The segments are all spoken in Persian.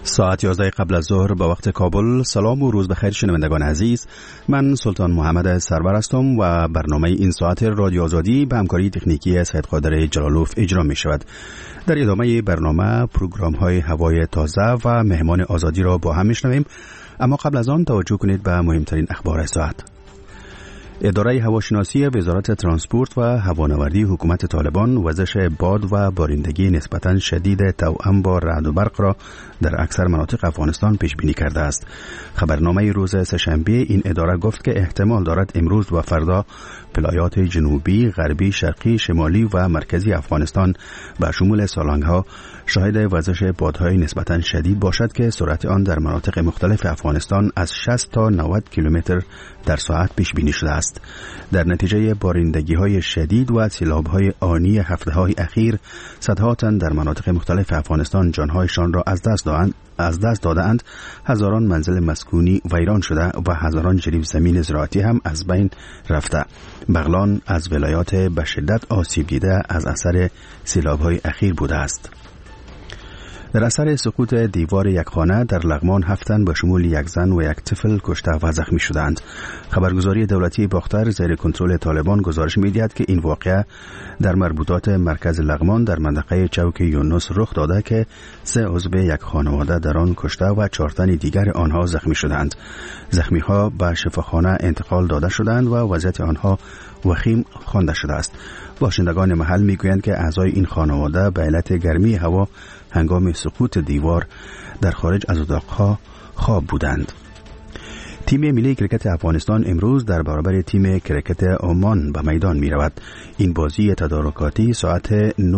ساعت 11 قبل از ظهر به وقت کابل. سلام و روز بخیر شنوندگان عزیز. من سلطان محمد سرور هستم و برنامه این ساعت رادیو آزادی به همکاری تکنیکی سید قادر جلالوف اجرا می شود. در ادامه برنامه پروگرام های هوای تازه و مهمان آزادی را با هم میشنویم، اما قبل از آن توجه کنید به مهمترین اخبار ساعت. اداره هواشناسی وزارت ترانسپورت و هوانوردی حکومت طالبان وزش باد و بارندگی نسبتاً شدید توأم با رعد و برق را در اکثر مناطق افغانستان پیش بینی کرده است. خبرنامه روز سه‌شنبه این اداره گفت که احتمال دارد امروز و فردا ولایات جنوبی، غربی، شرقی، شمالی و مرکزی افغانستان به شمول سالنگ‌ها شاهد وزش بادهای نسبتاً شدید باشد که سرعت آن در مناطق مختلف افغانستان از 60 تا 90 کیلومتر در ساعت پیش بینی شده است. در نتیجه بارندگی‌های شدید و سیلاب‌های آنی هفته‌های اخیر، صدها تن در مناطق مختلف افغانستان جان‌هایشان را از دست دادند، هزاران منزل مسکونی ویران شده و هزاران جریب زمین زراعتی هم از بین رفته. بغلان از ولایات به شدت آسیب دیده از اثر سیلاب‌های اخیر بوده است. در اثر سقوط دیوار یک خانه در لغمان 7 تن به شمول یک زن و یک طفل کشته و زخمی شدند. خبرگزاری دولتی باختر زیر کنترل طالبان گزارش می‌دهد که این واقعه در مربوطات مرکز لغمان در منطقه چوک یونس رخ داده که 3 عضو یک خانواده در آن کشته و 4 تن دیگر آنها زخمی شدند. زخمی‌ها به شفاخانه انتقال داده شدند و وضعیت آنها وخیم خوانده شده است. باشندگان محل میگویند که اعضای این خانواده به علت گرمی هوا هنگام سقوط دیوار در خارج از اتاقها خواب بودند. تیم ملی کرکت افغانستان امروز در برابر تیم کرکت عمان به میدان می رود. این بازی تدارکاتی ساعت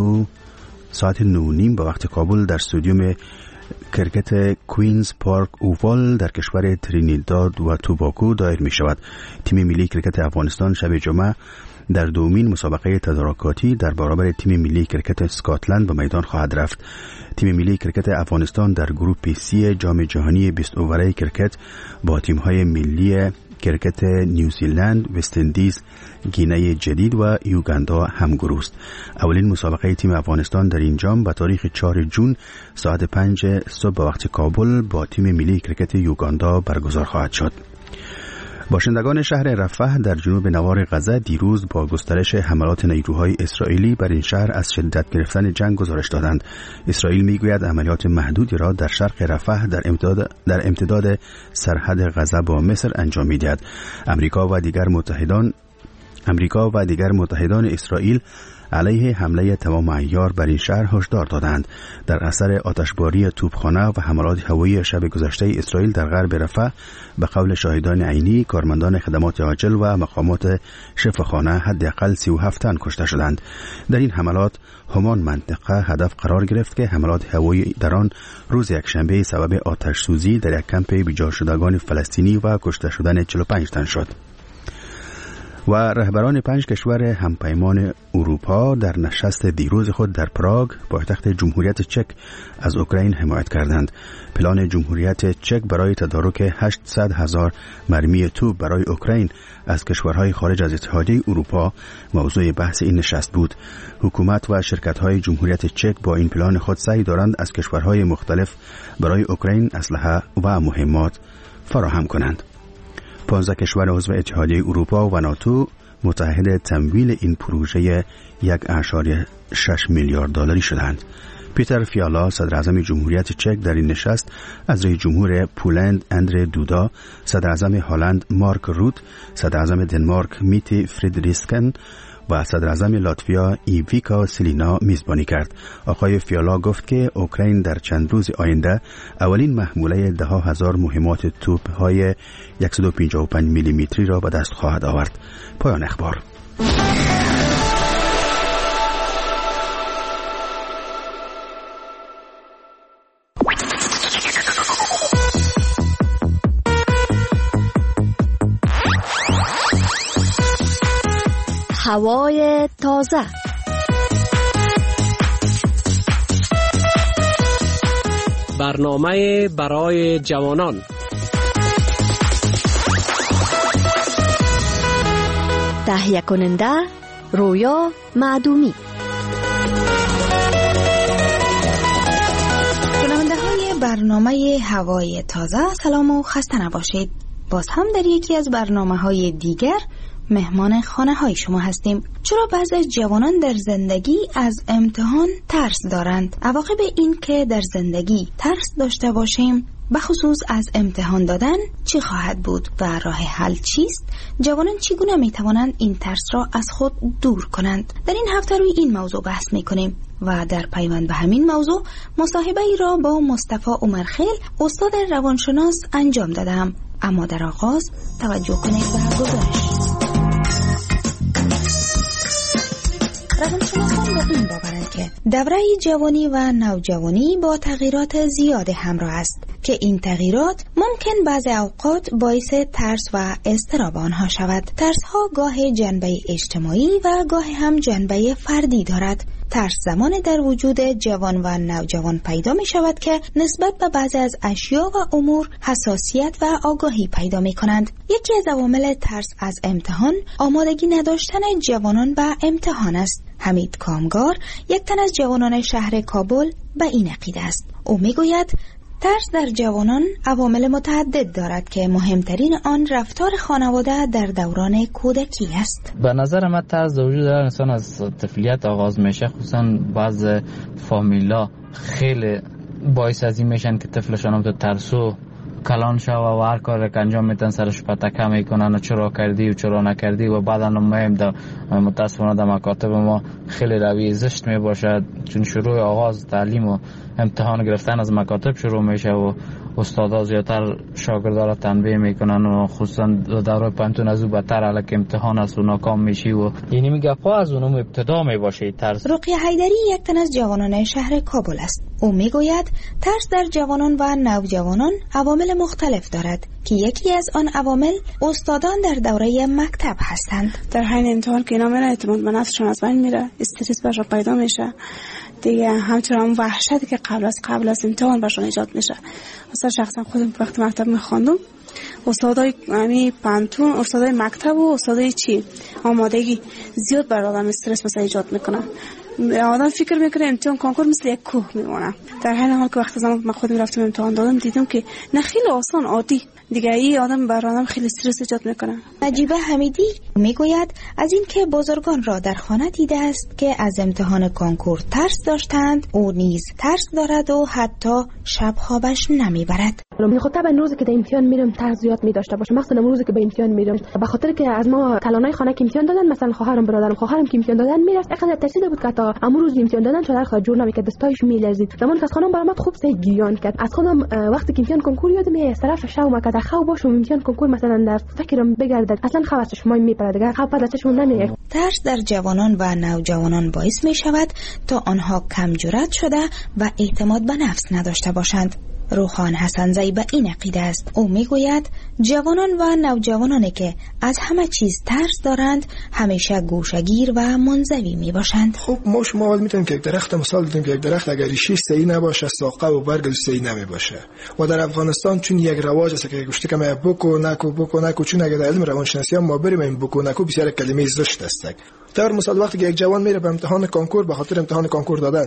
9:30 به وقت کابل در استادیوم کرکت کوینز پارک اووال در کشور ترینیداد و توباگو دایر می شود. تیم ملی کرکت افغانستان شب جمعه در دومین مسابقه تدارکاتی در برابر تیم ملی کرکت اسکاتلند به میدان خواهد رفت. تیم ملی کرکت افغانستان در گروپ سی جام جهانی 20 اووره کرکت با تیم‌های ملی کرکت نیوزیلند، وست اندیز، گینه جدید و یوگاندا همگروه است. اولین مسابقه تیم افغانستان در این جام به تاریخ 4 جون ساعت 5 صبح به وقت کابل با تیم ملی کرکت یوگاندا برگزار خواهد شد. باشندگان شهر رفح در جنوب نوار غزه دیروز با گسترش حملات نیروهای اسرائیلی بر این شهر از شدت گرفتن جنگ گزارش دادند. اسرائیل میگوید عملیات محدودی را در شرق رفح در امتداد سرحد غزه با مصر انجام می‌دهد. امریکا و دیگر متحدان اسرائیل علیه حمله تمام عیار بر این شهر هشدار دادند. در اثر آتشباری توپخانه و حملات هوایی شب گذشته اسرائیل در غرب رفح به قول شاهدان عینی کارمندان خدمات عاجل و مقامات شفاخانه حداقل 37 تن کشته شدند. در این حملات همان منطقه هدف قرار گرفت که حملات هوایی در آن روز یکشنبه سبب آتش سوزی در یک کمپ بیجا شدگان فلسطینی و کشته شدن 45 تن شد. و رهبران 5 کشور همپیمان اروپا در نشست دیروز خود در پراگ پایتخت جمهوریت چک از اوکراین حمایت کردند. پلان جمهوریت چک برای تدارک 800,000 مرمی توپ برای اوکراین از کشورهای خارج از اتحادیه اروپا موضوع بحث این نشست بود. حکومت و شرکت‌های جمهوریت چک با این پلان خود سعی دارند از کشورهای مختلف برای اوکراین اسلحه و مهمات فراهم کنند. 15 کشور عضو اتحادیه اروپا و ناتو متحد تمویل این پروژه 1.6 میلیارد دلاری شدند. پیتر فیالا صدر اعظم جمهوریت چک در این نشست از رئیس جمهور پولند اندره دودا، صدر اعظم هلند مارک روت، صدر اعظم دنمارک میتی فریدریسکن و صدر اعظم لاتویا ایویکا سلینا میزبانی کرد. آقای فیالا گفت که اوکراین در چند روز آینده اولین محموله 10,000 مهمات توپ‌های 155 میلیمتری را به دست خواهد آورد. پایان اخبار. هوای تازه. برنامه برای جوانان. تهیه کننده رویا معدومی. شنونده های برنامه هوای تازه. سلام و خسته نباشید. باز هم در یکی از برنامه‌های دیگر مهمان خانه های شما هستیم. چرا بعضی از جوانان در زندگی از امتحان ترس دارند؟ عواقب این که در زندگی ترس داشته باشیم بخصوص از امتحان دادن چی خواهد بود و راه حل چیست؟ جوانان چگونه می توانند این ترس را از خود دور کنند؟ در این هفته روی این موضوع بحث می کنیم و در پیوند به همین موضوع مصاحبه ای را با مصطفی عمرخیل استاد روانشناس انجام دادم. اما در آغاز توجه کنید به گزارش. روانشناسان به این باورند که دوره جوانی و نوجوانی با تغییرات زیاد همراه است که این تغییرات ممکن بعضی اوقات باعث ترس و اضطراب آنها شود. ترس ها گاه جنبه اجتماعی و گاه هم جنبه فردی دارد. ترس زمان در وجود جوان و نوجوان پیدا می شود که نسبت به بعضی از اشیا و امور حساسیت و آگاهی پیدا می کنند. یکی از عوامل ترس از امتحان آمادگی نداشتن جوانان به امتحان است. حمید کامگار، یک تن از جوانان شهر کابل، به این عقیده است. او می گوید ترس در جوانان عوامل متعدد دارد که مهمترین آن رفتار خانواده در دوران کودکی است. به نظر من ترس در وجود انسان از طفولیت آغاز میشه، خصوصا بعض فامیلا خیلی باعث از این میشن که طفلشان هم تو ترسو کلان شو و هر کار که انجام میدن سرش پتکه میکنن و چرا کردی و چرا نکردی و بعدا مهم در متاسفانه در مکاتب ما خیلی روی زشت میباشد، چون شروع آغاز تعلیم و امتحان گرفتن از مکاتب شروع میشه و استادا زیادتر شاگردا را تنبیه میکنن و خصوصا دوره پانتون از او بدتر الک امتحان است و ناکام میشی و یعنی میگه پا از اونم ابتدا میباشه ترس. رقیه حیدری یک تن از جوانان شهر کابل است. او میگوید ترس در جوانان و نوجوانان عوامل مختلف دارد که یکی از آن عوامل استادان در دوره مکتب هستند. در حین امتحان که اینا میره اعتماد به نفسشون از بین میره، استرس برشون پیدا میشه دیگه، همچنان وحشتی که قبل از امتحان برشون ایجاد میشه. مثلا شخصا خودم وقتی مکتب میخواندم استادای پانتون، استادای مکتب و استادای آمادگی زیاد بر آدم استرس مثلا ایجاد میکنه. آدم فکر میکنه امتحان کنکور مثل یک کوه میمونه، در حین حال که وقتی من خودم رفتم امتحان دادم دیدم که نه، خیلی آسان عادی دیگه. این آدم بر آدم خیلی استرس ایجاد میکنه. نجیبه حمیدی میگوید از این که بزرگان را در خانه دیده است که از امتحان کنکور ترس داشتند، او نیز ترس دارد و حتی شب خوابش نمیبرد. میخوام این روزی که در امتحان میرم ترس زیاد میداشته باشم، مثلا روزی که به امتحان میرم به خاطر که از ما کلانای خانه که امتحان دادن، مثلا خواهرم برادرم خواهرم که امتحان دادن میرفت، اینقدر ترسیده بود که تا امروز امتحان دادن شده خود جور نمیکرد، دستایش میلرزید. زمانی که از خانم برآمد خوب سه گیان کرد. از خودم وقتی که امتحان کنکور یادم میاد طرف شوم که خواب باشم امتحان کنکور مثلا در فکرم بگردد، اصلا خواب ازش میپره دیگه، خواب ازشون نمیاد. ترس در جوانان و نوجوانان باعث میشود تا آنها کم جرأت شده و اعتماد به نفس نداشته باشند. روحان حسنزی به این عقیده است. او میگوید جوانان و نوجوانانی که از همه چیز ترس دارند همیشه گوشه‌گیر و منزوی میباشند. خب ما شما اول میتونیم که یک درخت مثال بدیم که یک درخت اگر ریشش صحیح نباشه ساقه و برگ صحیح نمیباشه. و در افغانستان چون یک رواج است که گوشتی که ما بکو نکو چون اگر در علم روانشناسی ما بریم این بکو نکو بسیار کلمه زشت است. در مثال وقتی که یک جوان میره به امتحان کنکور به خاطر امتحان کنکور دادن،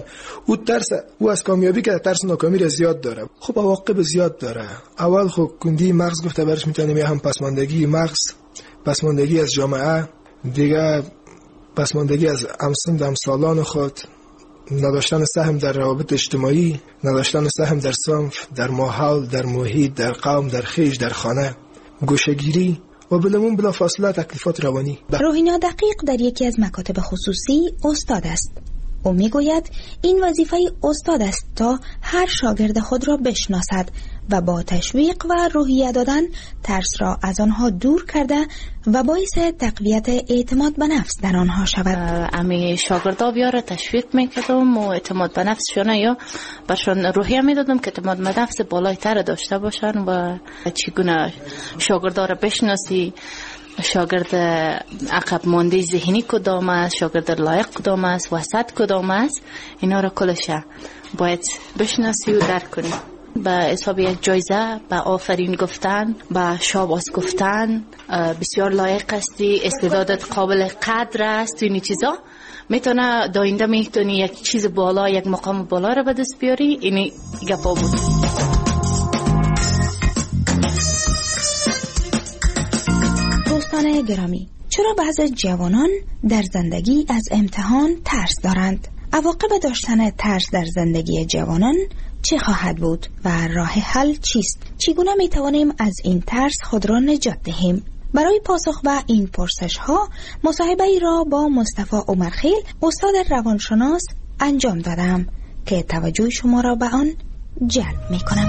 او از کامیابی که ترس ناکامی را زیاد داره. خب عواقب زیاد داره. اول خب کندی مغز گفته برش میتونیم، یا هم پسماندگی مغز، پسماندگی از جامعه، دیگه پسماندگی از همسالان خود، نداشتن سهم در روابط اجتماعی، نداشتن سهم در صنف، در ماحول، در محیط، در قوم، در خیش، در خانه، گوشه‌گیری و بلا فاصله تکلیفات روانی. روحینا دقیق در یکی از مکاتب خصوصی استاد است. او میگوید این وظیفه استاد است تا هر شاگرد خود را بشناسد و با تشویق و روحیه دادن ترس را از آنها دور کرده و باعث تقویت اعتماد به نفس در آنها شود. امی شاگردا بیاره تشویق میکردم و اعتماد به نفسشون یا برشان روحیه میدادم که اعتماد به نفس بالایتر داشته باشن و چگونه شاگردا را بشناسی، شاگرد عقب مانده ذهنی کدام است، شاگرد لایق کدام است، وسط کدام است، اینا را کلش باید بشناسی و درک کنی. به حساب یک جایزه، به آفرین گفتن، به شاباس گفتن، بسیار لایق هستی، استعدادت قابل قدر است، اینی چیزا میتونه داینده میتونی یک چیز بالا، یک مقام بالا را به دست بیاری. اینی گپا بود. شنوندگان گرامی، چرا بعضی جوانان در زندگی از امتحان ترس دارند؟ عواقب داشتن ترس در زندگی جوانان چه خواهد بود و راه حل چیست؟ چگونه می توانیم از این ترس خود را نجات دهیم؟ برای پاسخ به این پرسش ها مصاحبه ای را با مصطفی عمرخیل، استاد روانشناس انجام دادم که توجه شما را به آن جلب می کنم.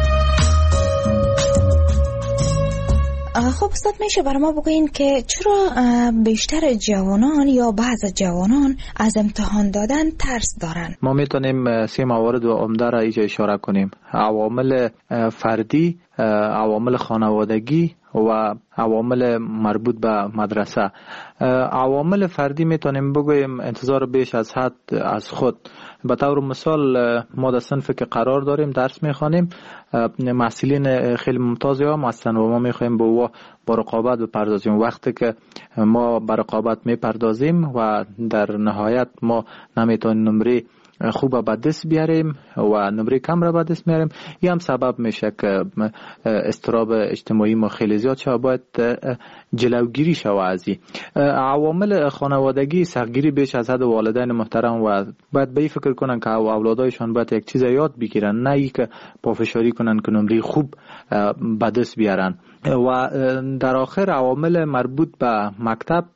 خب استاد، میشه برای ما بگوین که چرا بیشتر جوانان یا بعض جوانان از امتحان دادن ترس دارن؟ ما میتونیم 3 موارد عمده را اینجا اشاره کنیم: عوامل فردی، عوامل خانوادگی و عوامل مربوط به مدرسه. عوامل فردی میتونیم بگویم انتظار بیش از حد از خود. به طور مثال ما در صنفی که قرار داریم درس میخوانیم، محصلین خیلی ممتازی هم هستن و ما میخوایم با رقابت بپردازیم. وقتی که ما به رقابت میپردازیم و در نهایت ما نمیتونیم نمره خوب به دست بیاریم و نمره کم را به دست میاریم، این هم سبب میشه که اضطراب اجتماعی ما خیلی زیاد شد. باید جلوگیری شود از این عوامل خانوادگی. سختگیری بیش از حد والدین محترم و باید به این فکر کنن که اولادایشان باید یک چیز یاد بگیرن، نه ای که پافشاری کنن که نمره خوب به دست بیارن. و در آخر عوامل مربوط به مکتب،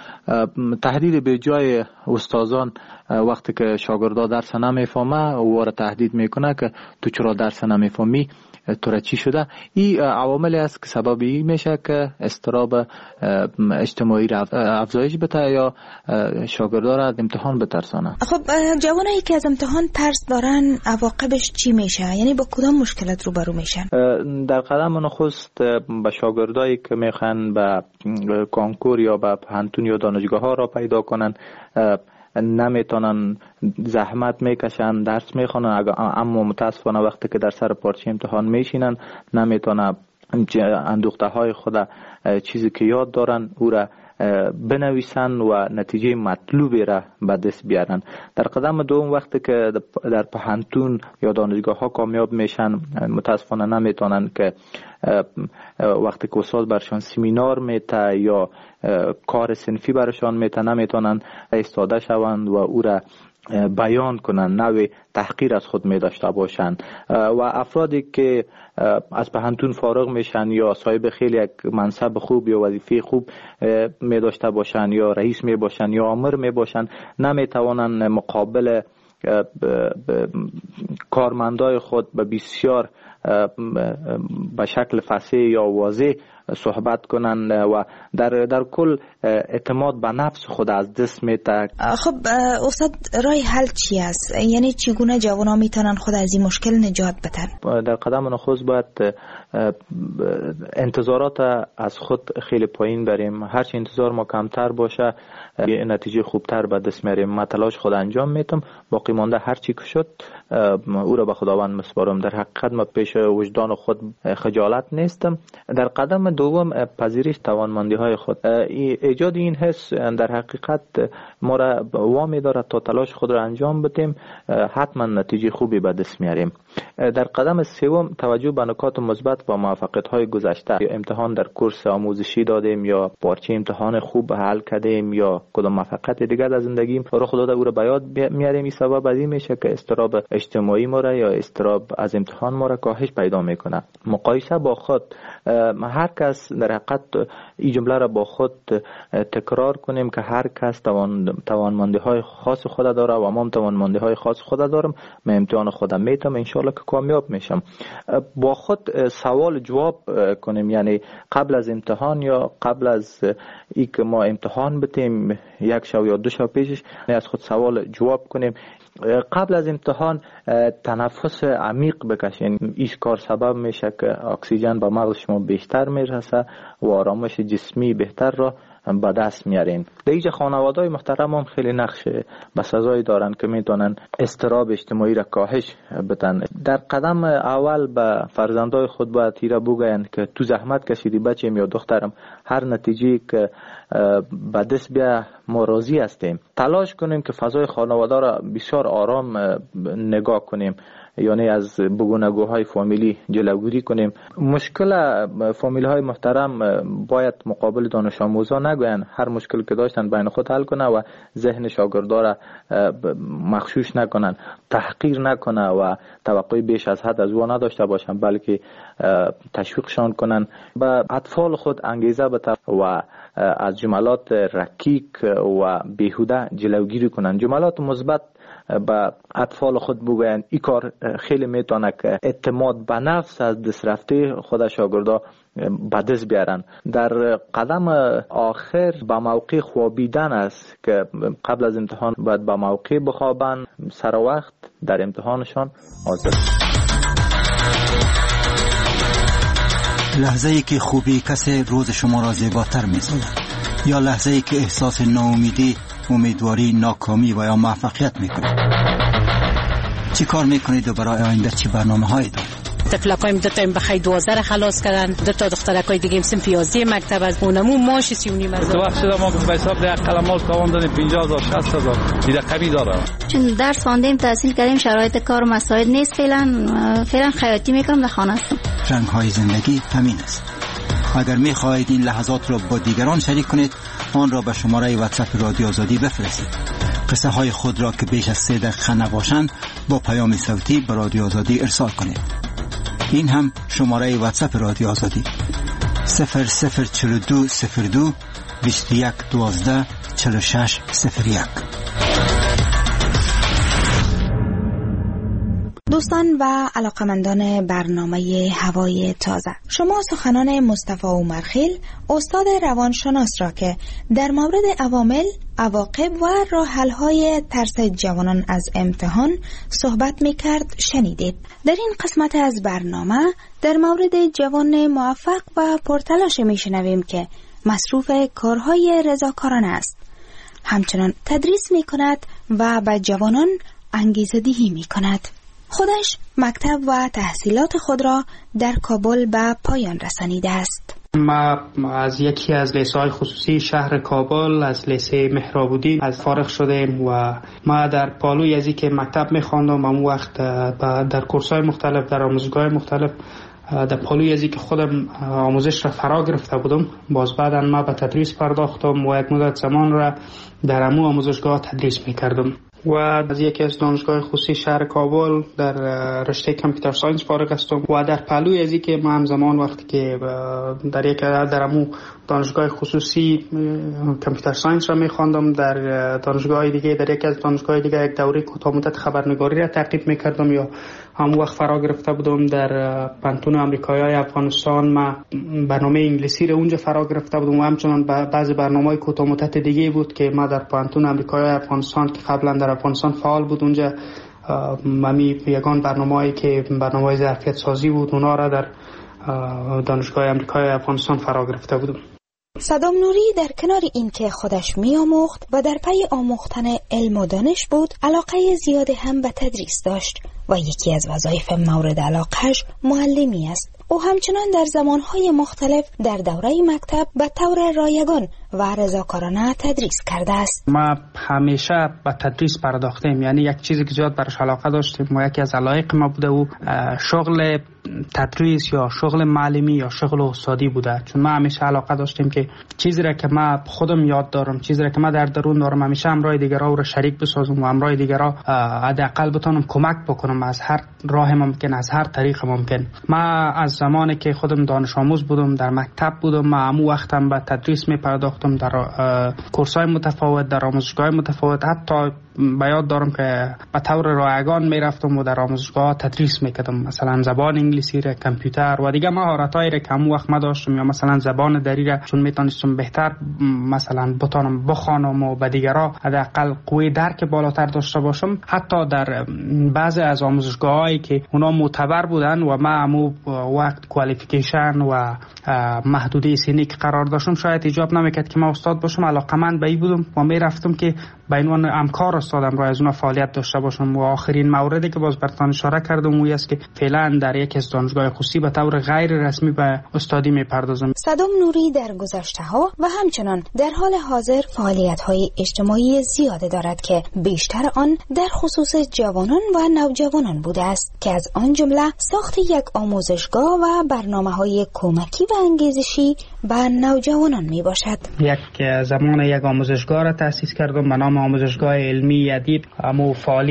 تهدید به جای استادان وقتی که شاگردا درس نمیفهمه و تهدید میکنه که تو چرا درس نمیفهمی، تو را چی شده. این عواملی است که سبب این میشه که اضطراب اجتماعی را افزایش بده یا شاگردا را از امتحان بترسانه. خب جوانایی که از امتحان ترس دارن عواقبش چی میشه؟ یعنی با کدام مشکلات روبرو میشن؟ در قدم نخست به شاگردایی که میخوان به کنکور یا به پانتون یا دانشگاه ها را پیدا کنن، نمیتونن، زحمت میکشن، درس میخونن، اما متاسفانه وقتی که در سر پارچه امتحان میشینن نمیتونن اندوخته های خود چیزی که یاد دارن او را بنویسن و نتیجه مطلوبی را به دست بیارن. در قدم دوم وقتی که در پانتون یا دانشگاه ها کامیاب میشن، متاسفانه نمیتونن که وقتی که استاد برشان سمینار میته یا کار صنفی برشان میته نمیتونن ایستاده شوند و او را بیان کنن، نوع تحقیر از خود می داشته باشند. و افرادی که از پانتون فارغ میشن یا صاحب خیلی یک منصب خوب یا وظیفه خوب می داشته باشند یا رئیس می باشند یا آمر می باشند، نمی توانند مقابل کارمندای خود به بسیار به شکل فصیح یا واضح صحبت کنند و در کل اعتماد به نفس خود از دست میده. خب استاد، راه حل چی است؟ یعنی چگونه جوانان میتونن خود از این مشکل نجات بدن؟ در قدم نخست باید انتظارات از خود خیلی پایین بریم. هرچی انتظار ما کمتر باشه نتیجه خوبتر به دست میاریم. من تلاش خود انجام میتم، باقی مانده هرچی که شد او را به خداوند مسپارم. در حقیقت من پیش وجدان خود خجالت نیستم. در قدم دوم پذیرش توانمندی های خود. ایجاد این حس در حقیقت ما را وامی دارد تا تلاش خود را انجام بدیم، حتما نتیجه خوبی به دست میاریم. در قدم سوم توجه به نکات مثبت و موفقیت های گذشته. امتحان در کورس آموزشی دادیم یا پارچه امتحان خوب حل کردیم یا کدام موفقیت دیگر در زندگیم رخ داده او را به یاد میاریم. این سبب از این میشه که اضطراب اجتماعی ما را یا اضطراب از امتحان ما را کاهش پیدا میکنه. مقایسه با خود، هر کس در حقیقت این جمله را با خود تکرار کنیم که هر کس توانمندی های خاص خود داره و ما توانمندی های خاص خود دارم. من امتحان خودم میتم، انشالله که کامیاب میشم. با خود سوال جواب کنیم، یعنی قبل از امتحان یا قبل از ای که ما امتحان بتیم یک شب یا 2 شب پیشش از خود سوال جواب کنیم. قبل از امتحان تنفس عمیق بکشین. این کار سبب میشه که اکسیژن به مغز شما بیشتر میرسه و آرامش جسمی بهتر را به دست میارین. دیگه خانواده‌های محترم هم خیلی نقش بسزایی دارن که میتونن اضطراب اجتماعی را کاهش بدن. در قدم اول به فرزندای خود باید تیره بگوین که تو زحمت کشیدی بچه‌م یا دخترم، هر نتیجه که به دست بیا ما راضی هستیم. تلاش کنیم که فضای خانواده را بسیار آرام نگاه کنیم. یعنی از بگونگوهای فامیلی جلوگیری کنیم. مشکل فامیل های محترم باید مقابل دانش آموزان نگوین، هر مشکل که داشتن بین خود حل کنه و ذهن شاگردا را مغشوش نکنن، تحقیر نکنه و توقع بیش از حد از او نداشته باشن، بلکه تشویقشان کنن، به اطفال خود انگیزه بده و از جملات رکیک و بیهوده جلوگیری کنن. جملات مثبت به اطفال خود بگوین. این کار خیلی میتونه که اعتماد به نفس از دست رفته خود شاگردا به دست بیارن. در قدم آخر به موقع خوابیدن است که قبل از امتحان باید به موقع بخوابن، سر وقت در امتحانشان حاضر. لحظه ای که خوبی کسی روز شما را زیباتر می‌سازد یا لحظه ای که احساس ناامیدی، امیدواری، ناکامی و یا موفقیت میکنید؟ چی کار میکنید و برای آینده چی برنامه‌هایی دارید؟ طفلکایم دو تا بخای 12 خلاص کردن، دو تا دخترکای دیگه صنف 11 مکتب از اونمو ماش 39 هزار. تو وقت شده ما به حساب ده قلمال کاوان دادیم 50000 60000 دیگه قوی داره. چون درس خواندیم، تحصیل کردیم، شرایط کار مساعد نیست. فعلا خیاطی میکنم، در خانه هستم. رنگ‌های زندگی همین است. اگر می‌خواهید این لحظات را با دیگران شریک کنید، آن را به شماره واتساپ رادیو آزادی بفرستید. قصه های خود را که بیش از 3 دقیقه نباشند با پیام صوتی به رادیو آزادی ارسال کنید. این هم شماره واتساپ رادیو آزادی 004202 2112 4601. دوستان و علاقمندان برنامه هوای تازه، شما سخنان مصطفی عمرخیل، استاد روانشناس را که در مورد عوامل، عواقب و راه‌حل‌های ترس جوانان از امتحان صحبت می‌کرد شنیدید. در این قسمت از برنامه در مورد جوان موفق و پرتلاش می‌شنویم که مصروف کارهای رضاکارانه است. همچنان تدریس می‌کند و به جوانان انگیزه‌دهی می‌کند. خودش مکتب و تحصیلات خود را در کابل به پایان رسانیده است. ما از یکی از لیسه‌های خصوصی شهر کابل، از لیسه مهرابودی از فارغ شدیم و ما در پالوی از که مکتب می‌خواندم، اون وقت در کورس‌های مختلف، در آموزشگاه مختلف، در پالوی از که خودم آموزش را فرا گرفته بودم. باز بعدا ما به تدریس پرداختم و یک مدت زمان را در امو آموزشگاه تدریس می‌کردم. و از یکی از دانشگاه خصوصی شهر کابل در رشته کامپیوتر ساینس فارغ هستم و در پهلوی از که ما همزمان وقتی که در امو دانشگاه خصوصی کامپیوتر ساینس را می‌خواندم، در دانشگاه دیگه، در یکی از دانشگاه دیگه یک دوره کوتاه مدت خبرنگاری را تعقیب می‌کردم یا همون وقت فرا گرفته بودم. در پانتون آمریکایی افغانستان ما برنامه انگلیسی را اونجا فرا گرفته بودم و همچنان بعضی برنامه‌های کوتاه مدت دیگه بود که ما در پانتون آمریکایی افغانستان که قبلا در افغانستان فعال بود، اونجا ممی یگان برنامه‌ای که برنامه‌های ظرفیت سازی بود، اونا را در دانشگاه آمریکایی افغانستان فرا گرفته بودم. صدام نوری در کنار اینکه خودش می‌آموخت و در پی آموختن علم و دانش بود، علاقه زیادی هم به تدریس داشت و یکی از وظایف مورد علاقه‌اش معلمی است. او همچنان در زمانهای مختلف در دوره مکتب به طور رایگان و رضاکارانه تدریس کرده است. ما همیشه به تدریس پرداختیم، یعنی یک چیزی که زیاد برش علاقه داشتیم و یکی از علایق ما بوده و شغل تدریس یا شغل معلمی یا شغل استادی بوده. چون ما همیشه علاقه داشتیم که چیزی را که ما خودم یاد دارم، چیزی را که ما در درون دارم، همیشه همراه دیگران رو شریک بسازم و همراه دیگران حداقل بتونم کمک بکنم از هر راه ممکن، از هر طریق ممکن. ما از زمانی که خودم دانش آموز بودم، در مکتب بودم، ما همون وقتم به تدریس می پرداختم در کورس‌های متفاوت، در آموزشگاه متفاوت. حتی به یاد دارم که به طور رایگان می رفتم و در آموزشگاه تدریس می کردم، مثلا زبان انگلیسی را، کامپیوتر و دیگه مهارت‌هایی را که همون وقت ما داشتم، یا مثلا زبان دری را، چون میتونستم بهتر مثلا بتونم بخوانم و به دیگران حداقل قوی درک بالاتر داشته باشم. حتی در بعضی از آموزشگاهایی که اونا معتبر بودن و ما همون وقت کوالیفیکیشن و محدوده سنی که قرار داشتم، شاید ایجاب نمیکرد که ما استاد باشم. علاقه‌مند به این بودم و می رفتم که به عنوان همکار استادم را از اونها فعالیت داشته باشم. و آخرین موردی که باز برتان اشاره کردم اون است که فعلا در یک از دانشگاه خصوصی به طور غیر رسمی به استادی میپردازم. صدام نوری در گذشته‌ها و همچنان در حال حاضر فعالیت‌های اجتماعی زیاده دارد که بیشتر آن در خصوص جوانان و نوجوانان بوده است که از آن جمله ساخت یک آموزشگاه و برنامه‌های کمکی و انگیزشی به نوجوانان میباشد. زمان یک آموزشگاه را تأسیس کردم به نام آموزشگاه علمی ادیب. اما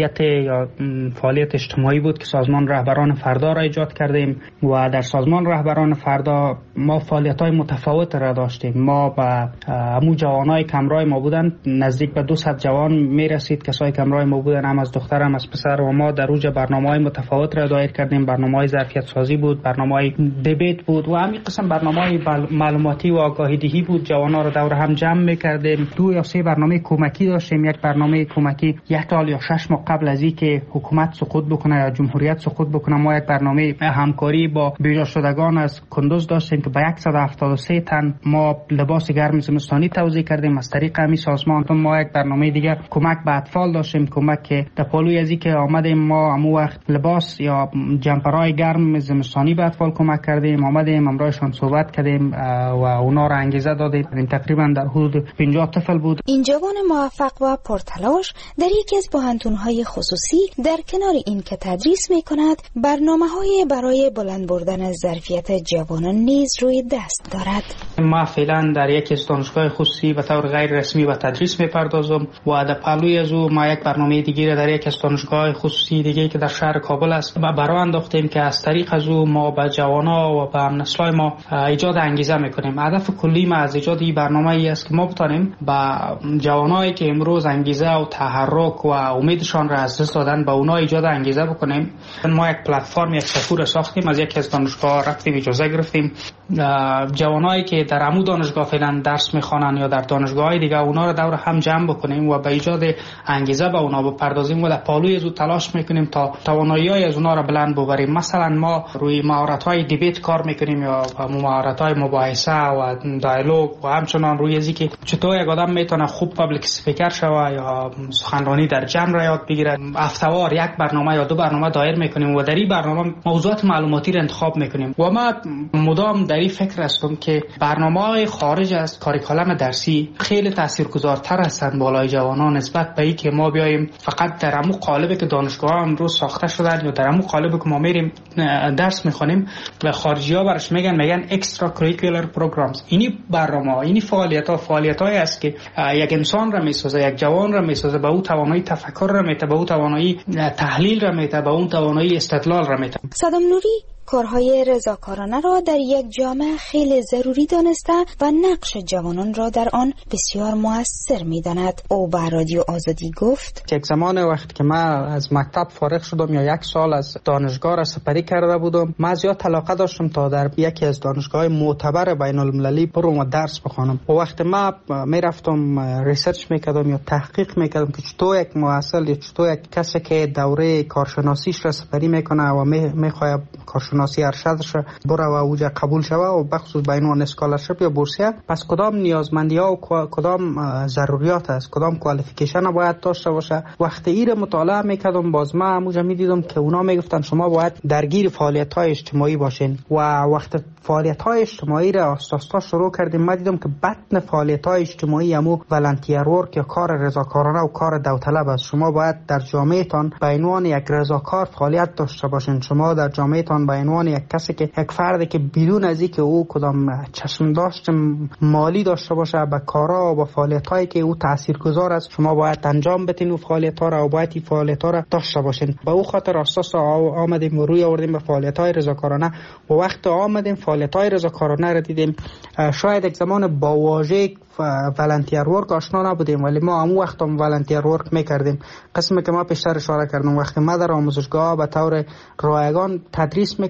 فعالیت اجتماعی بود که سازمان رهبران فردا را ایجاد کردیم و در سازمان رهبران فردا ما فعالیت‌های متفاوت را داشتیم. ما با همون جوانای کمرای ما بودن نزدیک به 200 جوان میرسید، کسایی کمرای ما بودن، هم از دختر هم از پسر، و ما در اوج برنامه‌های متفاوت را دایر کردیم. برنامه‌های ظرفیت سازی بود، برنامه‌های دیبیت بود و همین قسم برنامه‌های معلوماتی و آگاهی دهی بود. جوانا رو دور هم جمع می‌کردیم. 2 یا 3 برنامه کمکی داشتیم. یک برنامه کمکی 1 سال یا 6 ماه قبل از اینکه حکومت سقوط بکنه یا جمهوریت سقوط بکنه ما یک برنامه همکاری با بیجا شدگان از کندوز داشتیم که به 173 تن ما لباس گرم زمستانی توزیع کردیم از طریق همین سازمان. ما یک برنامه دیگه کمک به اطفال داشتیم، کمک که در پالوی ازی که آمدیم ما همون وقت لباس یا جمپرهای گرم زمستانی به اطفال کمک کردیم، آمدیم امرایشان صحبت کردیم و اونا را انگیزه دادیم. تقریبا در حدود 50 طفل بود. این جوان موفق و پرتلاش در یکی از پوهنتون‌های خصوصی در کنار این که تدریس می‌کند برنامه‌های برای بلند بردن ظرفیت جوانان نیز روی دست دارد. ما فعلا در یکی از دانشگاه خصوصی به طور غیر رسمی به تدریس می‌پردازم و در پهلوی از او ما یک برنامه دیگه را در یک از دانشگاه خصوصی دیگه که در شهر کابل است برای انداختیم که از طریق از او ما به جوانان و به هم‌نسل‌های ما ایجاد انگیزه می‌کنیم. هدف کلی ما از ایجاد این برنامه ای است که ما بتانیم با جوانایی که امروز انگیزه و تحرک و امیدشان را از دست دادن به اونا ایجاد انگیزه بکنیم. ما یک پلتفرم، یک سفور ساختیم، از یکی از دانشگاه رفتیم اجازه گرفتیم جوانایی که در عمو دانشگاه فعلا درس میخوانن یا در دانشگاه‌های دیگه اونا رو دور هم جمع بکنیم و به ایجاد انگیزه به اونا بپردازیم و در پالوی از او تلاش میکنیم تا توانایی‌های از اونا رو بلند ببریم. مثلا ما روی مهارت‌های دیبیت کار میکنیم یا مهارت‌های مباحثه و دیالوگ و همچنان روی ازی که چطور یک آدم میتونه خوب پابلیک اسپیکر شوه یا سخنرانی در جمع را یاد بگیره. هفته‌وار یک برنامه یا 2 برنامه دایر میکنیم و در این برنامه موضوعات معلوماتی را انتخاب میکنیم و ما مدام در این فکر هستم که برنامه‌های خارج از کاریکولم درسی خیلی تاثیرگذارتر هستند بالای جوانان نسبت به اینکه ما بیایم فقط در همون قالبی که دانشگاه‌ها امروز ساخته شدن یا در همون قالبی که ما میریم درس میخونیم و خارجی‌ها برش میگن اکسترا کریکولر پروگرامز. اینی برنامه‌ها، اینی فعالیت‌هایی است که یک انسان را میسازه، یک جوان را میسازه، به او توانایی تفکر را میده، به او توانایی تحلیل را میده، به اون توانایی استدلال را میده. صدام نوری کارهای رضاکارانه را در یک جامعه خیلی ضروری دانسته و نقش جوانان را در آن بسیار مؤثر می‌داند. او به رادیو آزادی گفت: یک زمان وقتی که من از مکتب فارغ شدم یا 1 سال از دانشگاه را سپری کرده بودم، من زیاد علاقه داشتم تا در یکی از دانشگاه‌های معتبر بین‌المللی برم و درس بخوانم. و وقتی من میرفتم ریسرچ میکردم یا تحقیق میکردم که چطور یک محصل یا چطور یک کسی که دوره کارشناسیش را سپری میکنه و میخواد کارشناسی ارشدش بره و اوجا قبول شوه و بخصوص به عنوان اسکالرشپ یا بورسیه، پس کدام نیازمندی‌ها و کدام ضروریات است، کدام کوالیفیکیشن باید داشته باشه. وقتی این مطالعه میکردم باز من همونجا میدیدم که اونا میگفتن شما باید درگیر فعالیت‌های اجتماعی باشین و وقتی فعالیت‌های اجتماعی را آستا شروع کردیم من دیدم که بطن فعالیت‌های اجتماعی همو والنتیر ورک یا کار رضاکارانه و کار داوطلب است. شما باید در جامعهتان به عنوان یک رضاکار فعالیت داشته باشین. شما در جامعهتان به عنوان یک کسی که یک فردی که بدون از اینکه او کدام چشم داشت مالی داشته باشه به کارا و به فعالیت‌هایی که او تاثیرگذار است شما باید انجام بدین و فعالیت‌ها را و باید این فعالیت‌ها را داشته باشین. به او خاطر اساس آمدیم و روی آوردیم به فعالیت‌های رضاکارانه و وقت آمدیم فعالیت‌های رضاکارانه را دیدیم. شاید یک زمان با واژه والنتیر ورک آشنا نبودیم ولی ما همون وقت هم والنتیر ورک میکردیم. قسمی که ما پیشتر اشاره کردم وقتی ما در آموزشگاه به طور رایگان تدریس میکردیم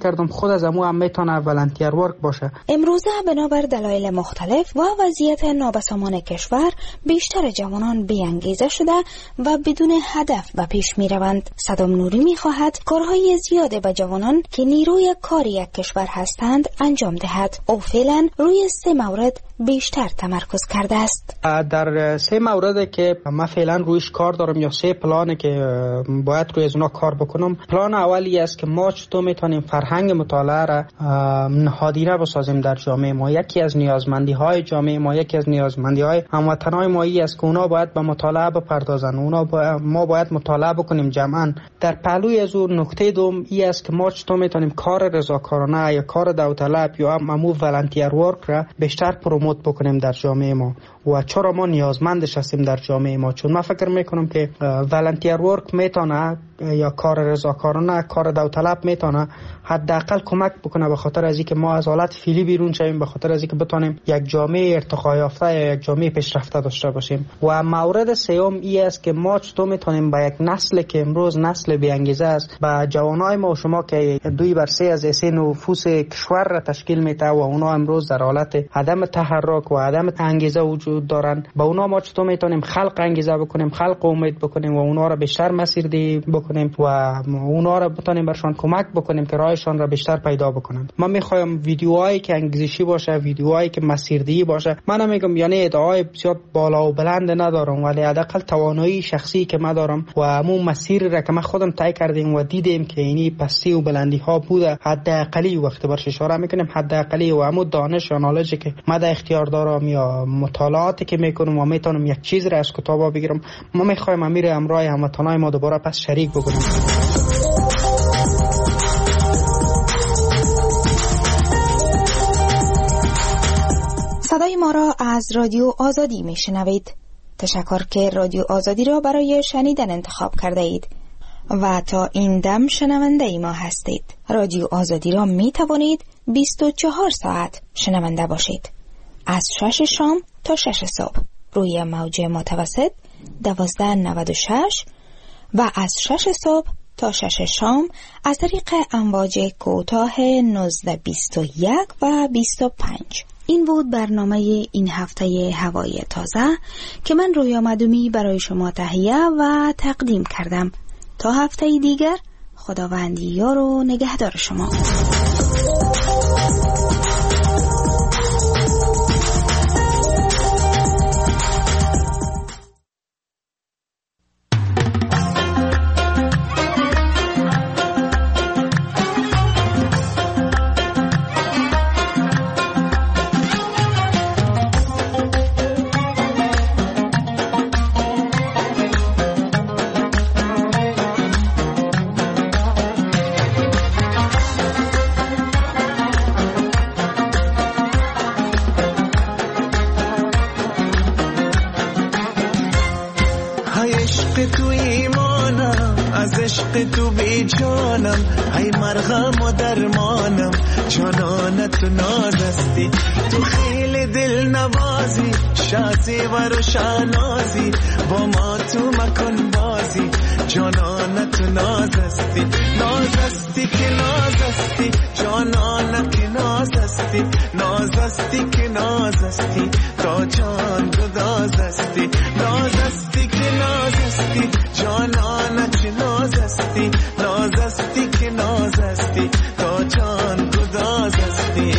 میکردم خود از امو هم میتونه ولنتیر ورک باشه. امروزه بنابر دلایل مختلف و وضعیت نابسامان کشور بیشتر جوانان بی‌انگیزه شده و بدون هدف به پیش میروند. صدام نوری میخواهد کارهای زیاده به جوانان که نیروی کار یک کشور هستند انجام دهد. او فعلا روی 3 مورد بیشتر تمرکز کرده است. در 3 مورد که من فعلا رویش کار دارم یا 3 پلانه که باید روی از اونا کار بکنم. پلان اولی است که ما چطور میتونیم فرهنگ مطالعه را نهادینه بسازیم در جامعه ما. یکی از نیازمندی های جامعه ما، یکی از نیازمندی های هموطنان ما است که اونا باید به مطالعه بپردازن. ما باید مطالعه بکنیم جمعا. در پهلوی از اون نکته دوم ای است که ما چطور میتونیم کار رضاکارانه یا کار داوطلب یا امو ولنتیر ورک را بیشتر پروموت بکنیم در جامعه ما و چرا ما نیازمندش هستیم در جامعه ما. چون من فکر میکنم که ولنتیر ورک میتونه یا کار رضاکارانه، کار داوطلب میتونه حداقل کمک بکنه به خاطر از اینکه ما از حالت فعلی بیرون شویم، به خاطر از اینکه بتونیم یک جامعه ارتقا یافته یا یک جامعه پیشرفته داشته باشیم. و مورد سوم این است که ما چطور میتونیم با یک نسل که امروز نسل بی انگیزه است، با جوانای ما و شما که 2/3 از ایسه نفوس کشور را تشکیل میده و اونا امروز در حالت عدم تحرک و عدم انگیزه وجود دارن، با اونا ما چطور میتونیم خلق انگیزه بکنیم، خلق امید بکنیم و اونا را بیشتر مسیردهی بکنیم و اونا را بتونیم برشان کمک بکنیم که راهشان را بیشتر پیدا بکنن. من میخوایم ویدیوهایی که انگیزشی باشه، ویدیوهایی که مسیردهی باشه. من نمیگم یعنی ادعای بسیار بالا و بلند ندارم، ولی حداقل توانایی شخصی که من دارم و همون مسیر را که من خودم طی کردیم و دیدیم که اینی پستی و بلندی ها بوده، حداقلی وقت برش اشاره میکنیم حداقلی و همون دانش و نالجی که من در اختیار دارم یا مطالعاتی که میکنم و میتونم یک چیز را از کتابا بگیرم، ما میخوایم امیر امرای هموطنای ما دوباره پس شریک بکنیم. صدای ما را از رادیو آزادی میشنوید. تشکر که رادیو آزادی را برای شنیدن انتخاب کرده اید و تا این دم شنونده ای ما هستید. رادیو آزادی را می توانید 24 ساعت شنونده باشید، از 6 شام تا 6 صبح روی موج متوسط 1296 و از 6 صبح تا 6 شام از طریق امواج کوتاه 1921 و 25. این بود برنامه این هفته هوای تازه که من رویا مدومی برای شما تهیه و تقدیم کردم. تا هفته دیگر خداوند یار و نگهدار شما. تو بی جانم، ای مرغم و درمانم، جانانت نازستی، تو خیلی دل نوازی، شازی و روشنازی، با ما تو مکن بازی، جانانت نازستی، نازستی که نازستی، جانانت نازستی، نازستی که نازستی، تا جان گدازستی، نازستی که نازستی، جانانت نازستی، نازستی که نازستی، تا جان گدازستی.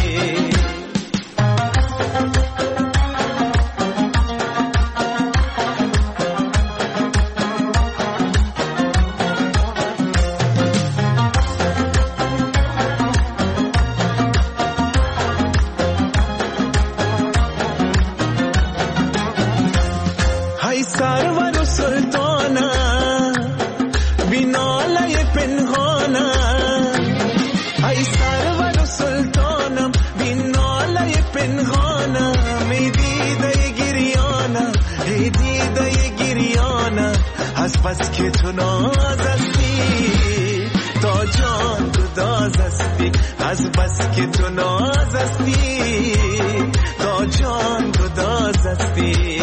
بس که تو نازستی، تا جان گدازستی، از بس که تو نازستی، تا جان گدازستی.